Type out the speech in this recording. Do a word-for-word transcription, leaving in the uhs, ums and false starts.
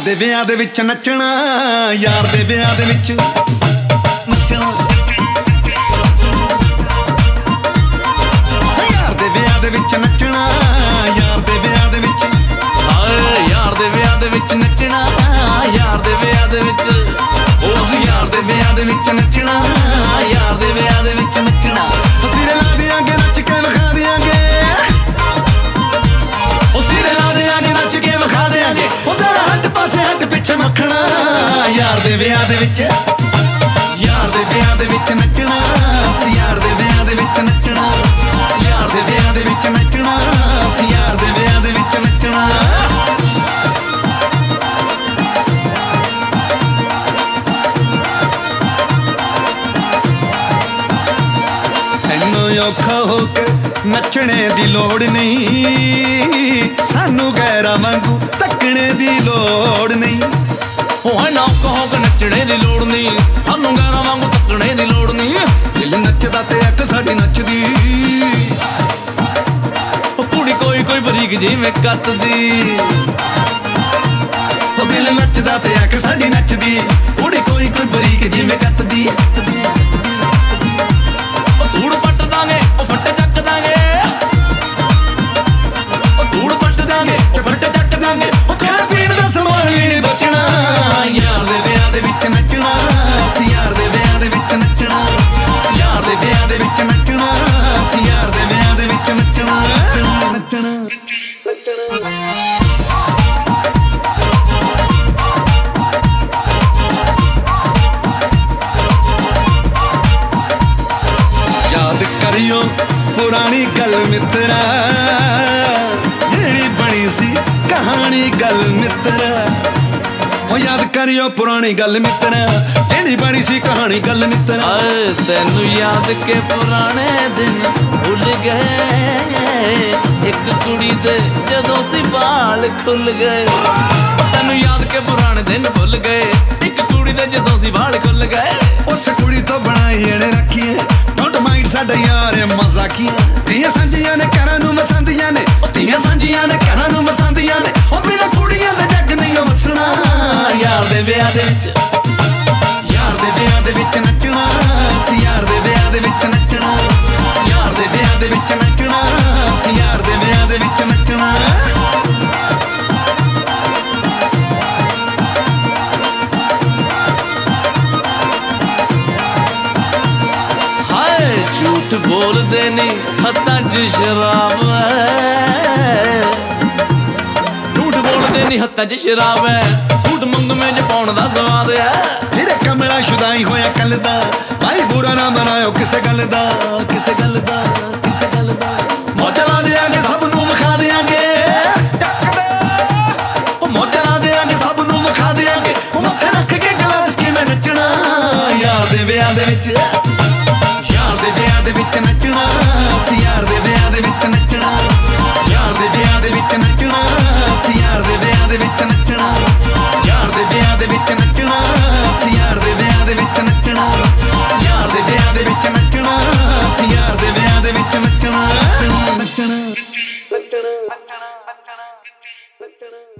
ਦੇ ਵਿਆਹ ਦੇ ਵਿੱਚ ਨੱਚਣਾ, ਯਾਰ ਦੇ ਵਿਆਹ ਦੇ ਵਿੱਚ ਨੱਚਣਾ, ਯਾਰ ਦੇ ਵਿਆਹ ਦੇ ਵਿੱਚ ਨੱਚਣਾ, ਯਾਰ ਦੇ ਵਿਆਹ ਦੇ ਵਿੱਚ, ਹਾਏ ਯਾਰ ਦੇ ਵਿਆਹ ਦੇ ਵਿੱਚ ਨੱਚਣਾ, ਯਾਰ ਦੇ ਵਿਆਹ ਦੇ ਵਿੱਚ, ਉਸ ਯਾਰ ਦੇ ਵਿਆਹ ਦੇ ਵਿੱਚ ਨੱਚਣਾ, ਯਾਰ ਦੇ ਵਿਆਹ ਦੇ ਵਿੱਚ ਨੱਚਣਾ। ਅਸੀਂ ਲਾ ਦਿਆਂਗੇ ਨੱਚ ਕੇ ਵਿਖਾ ਦਿਆਂਗੇ, ਅਸੀਂ ਲਾ ਦਿਆਂਗੇ ਨੱਚ ਕੇ ਵਿਖਾ ਦਿਆਂਗੇ, ਉਹ ਸਾਰਾ ਹੱਟ ਪਾਸੇ ਹੱਟ ਪਿੱਛੇ ਮੱਖਣਾ, ਯਾਰ ਦੇ ਵਿਆਹ ਦੇ ਵਿੱਚ, ਯਾਰ ਦੇ ਵਿਆਹ ਦੇ ਵਿੱਚ ਨੱਚਣਾ, ਅਸੀਂ ਯਾਰ ਦੇ ਵਿਆਹ ਦੇ ਵਿੱਚ ਨੱਚਣਾ, ਯਾਰ ਦੇ ਵਿਆਹ ਦੇ ਵਿੱਚ ਨੱਚਣਾ, ਅਸੀਂ ਯਾਰ ਦੇ ਵਿਆਹ ਦੇ ਵਿੱਚ ਨੱਚਣਾ। ਔਖਾ ਹੋ ਕੇ ਨੱਚਣੇ ਦੀ ਲੋੜ ਨਹੀਂ, ਸਾਨੂੰ ਗੈਰਾਂ ਵਾਂਗੂ ਤੱਕਣੇ ਦੀ ਲੋੜ ਨਹੀਂ। ਉਹ ਨਾ ਕਹੋ ਕਿ ਨੱਚਣੇ ਦੀ ਲੋੜ ਨਹੀਂ, ਸਾਨੂੰ ਗੈਰਾਂ ਵਾਂਗੂ ਤੱਕਣੇ ਦੀ ਲੋੜ ਨਹੀਂ। ਦਿਲ ਨੱਚਦਾ ਤੇ ਅੱਖ ਸਾਡੀ ਨੱਚਦੀ, ਉਹ ਕੁੜੀ ਕੋਈ ਕੋਈ ਬਰੀਕ ਜਿਵੇਂ ਕੱਤਦੀ, ਉਹ ਦਿਲ ਨੱਚਦਾ ਤੇ ਅੱਖ ਸਾਡੀ ਨੱਚਦੀ, ਕੁੜੀ ਕੋਈ ਕੋਈ ਬਰੀਕ ਜਿਵੇਂ ਕੱਤਦੀ। ਧੂੜ ਪੱਟ ਦਾਂਗੇ ਉਹ ਫੱਟੇ ਚੱਕ ਦਾਂਗੇ, ਉਹ ਧੂੜ ਪੱਟ ਦਾਂਗੇ ਉਹ ਫੱਟੇ ਚੱਕ ਦਾਂਗੇ, ਉਹ ਖਾਣ ਪੀਣ ਦਾ ਸਮਾਨ ਵੀ ਨਹੀਂ ਬਚਣਾ, ਯਾਰ ਦੇ ਵਿਆਹ ਦੇ ਵਿੱਚ ਨੱਚਣਾ, ਅਸੀਂ ਯਾਰ ਦੇ ਵਿਆਹ ਦੇ ਵਿੱਚ ਨੱਚਣਾ, ਯਾਰ ਦੇ ਵਿਆਹ ਦੇ ਵਿੱਚ ਨੱਚਣਾ, ਅਸੀਂ ਯਾਰ ਦੇ ਵਿਆਹ ਦੇ ਵਿੱਚ ਨੱਚਣਾ, ਨੱਚਣਾ ਨੱਚਣਾ। ਯਾਦ ਕਰਿਓ ਪੁਰਾਣੀ ਗੱਲ ਮਿੱਤਰਾ, ਜਿਹੜੀ ਬਣੀ ਸੀ ਕਹਾਣੀ ਗੱਲ ਮਿੱਤਰਾ, ਹੋ ਯਾਦ ਕਰਿਓ ਪੁਰਾਣੀ ਗੱਲ ਮਿੱਤਰਾ, ਜਿਹੜੀ ਬਣੀ ਸੀ ਕਹਾਣੀ ਗੱਲ ਮਿੱਤਰਾ। ਆਏ ਤੈਨੂੰ ਯਾਦ ਕੇ ਪੁਰਾਣੇ ਦਿਨ ਭੁੱਲ ਗਏ, ਇੱਕ ਕੁੜੀ ਦੇ ਜਦੋਂ ਸੀ ਵਾਲ ਖੁੱਲ ਗਏ। ਤੈਨੂੰ ਯਾਦ ਕੇ ਪੁਰਾਣੇ ਦਿਨ ਭੁੱਲ ਗਏ, ਇੱਕ ਕੁੜੀ ਦੇ ਜਦੋਂ ਸੀ ਵਾਲ ਖੁੱਲ ਗਏ। ਉਸ ਕੁੜੀ ਤੋਂ ਬਣਾਈ ਇਹਨੇ ਰੱਖੀਏ, ਡੋਂਟ ਮਾਈਂਡ ਸਾਡਾ ਯਾਰ ਮਜ਼ਾਕੀਆ, ਧੀਆਂ ਸਾਂਝੀਆਂ ਨੇ ਘਰਾਂ ਨੂੰ ਵਸਾਉਂਦੀਆਂ ਨੇ, ਉਹ ਧੀਆਂ ਸਾਂਝੀਆਂ ਨੇ ਘਰਾਂ ਨੂੰ ਵਸਾਉਂਦੀਆਂ ਨੇ, ਉਹ ਬਿਨਾਂ ਕੁੜੀਆਂ ਦੇ ਜੱਗ ਨਹੀਂ ਵਸਣਾ, ਯਾਰ ਦੇ ਵਿਆਹ ਦੇ ਵਿੱਚ, ਯਾਰ ਦੇ ਵਿਆਹ ਦੇ ਵਿੱਚ ਨੱਚਣਾ, ਅਸੀਂ ਯਾਰ ਦੇ ਵਿਆਹ ਦੇ ਵਿੱਚ ਨੱਚਣਾ, ਯਾਰ ਦੇ ਵਿਆਹ ਦੇ ਵਿੱਚ ਨੱਚਣਾ, ਅਸੀਂ ਯਾਰ ਦੇ ਵਿਆਹ ਦੇ ਵਿੱਚ ਨੱਚਣਾ। ਝੂਠ ਬੋਲਦੇ ਨਹੀਂ ਹੱਥਾਂ 'ਚ ਸ਼ਰਾਬ ਹੈ, ਝੂਠ ਬੋਲਦੇ ਨਹੀਂ ਹੱਥਾਂ 'ਚ ਸ਼ਰਾਬ ਹੈ, ਝੂਠ ਮੰਗਵੇਂ 'ਚ ਪਾਉਣ ਦਾ ਸਵਾਦ ਹੈ। ਤੇਰੇ ਕਮਲਾ ਸ਼ੁਦਾਈ ਹੋਇਆ ਕੱਲ ਦਾ, ਭਾਈ ਬੁਰਾ ਨਾ ਮਨਾਇਓ ਕਿਸੇ ਗੱਲ ਦਾ, ਕਿਸੇ ਗੱਲ ਦਾ, ਕਿਸੇ ਗੱਲ ਦਾ। ਮੌਜਾਂ ਲਾ ਦਿਆਂਗੇ ਸਭ ਨੂੰ ਵਿਖਾ ਦਿਆਂਗੇ, ਉਹ ਮੌਜਾਂ ਲਾ ਦਿਆਂਗੇ ਸਭ ਨੂੰ ਵਿਖਾ ਦਿਆਂਗੇ, ਉਹ ਮੱਥੇ ਰੱਖ ਕੇ ਗਲਾਸ ਕਿਵੇਂ ਨੱਚਣਾ, ਯਾਰ ਦੇ ਵਿਆਹ ਦੇ ਵਿੱਚ, ਯਾਰ ਦੇ ਵਿਆਹ ਦੇ ਵਿੱਚ ਨੱਚਣਾ, ਅਸੀਂ ਯਾਰ ਦੇ ਵਿਆਹ ਦੇ ਵਿੱਚ ਨੱਚਣਾ, ਯਾਰ ਦੇ ਵਿਆਹ ਦੇ ਵਿੱਚ ਨੱਚਣਾ, ਅਸੀਂ ਯਾਰ ਦੇ ਵਿਆਹ ਦੇ ਵਿੱਚ ਨੱਚਣਾ, ਯਾਰ ਦੇ ਵਿਆਹ ਦੇ ਵਿੱਚ ਨੱਚਣਾ, ਅਸੀਂ ਯਾਰ ਦੇ ਵਿਆਹ ਦੇ ਵਿੱਚ ਨੱਚਣਾ, ਯਾਰ ਦੇ ਵਿਆਹ ਦੇ ਵਿੱਚ ਨੱਚਣਾ, ਅਸੀਂ ਯਾਰ ਦੇ ਵਿਆਹ ਦੇ ਵਿੱਚ ਨੱਚਣਾ, ਨੱਚਣਾ ਨੱਚਣਾ ਨੱਚਣਾ ਨੱਚਣਾ।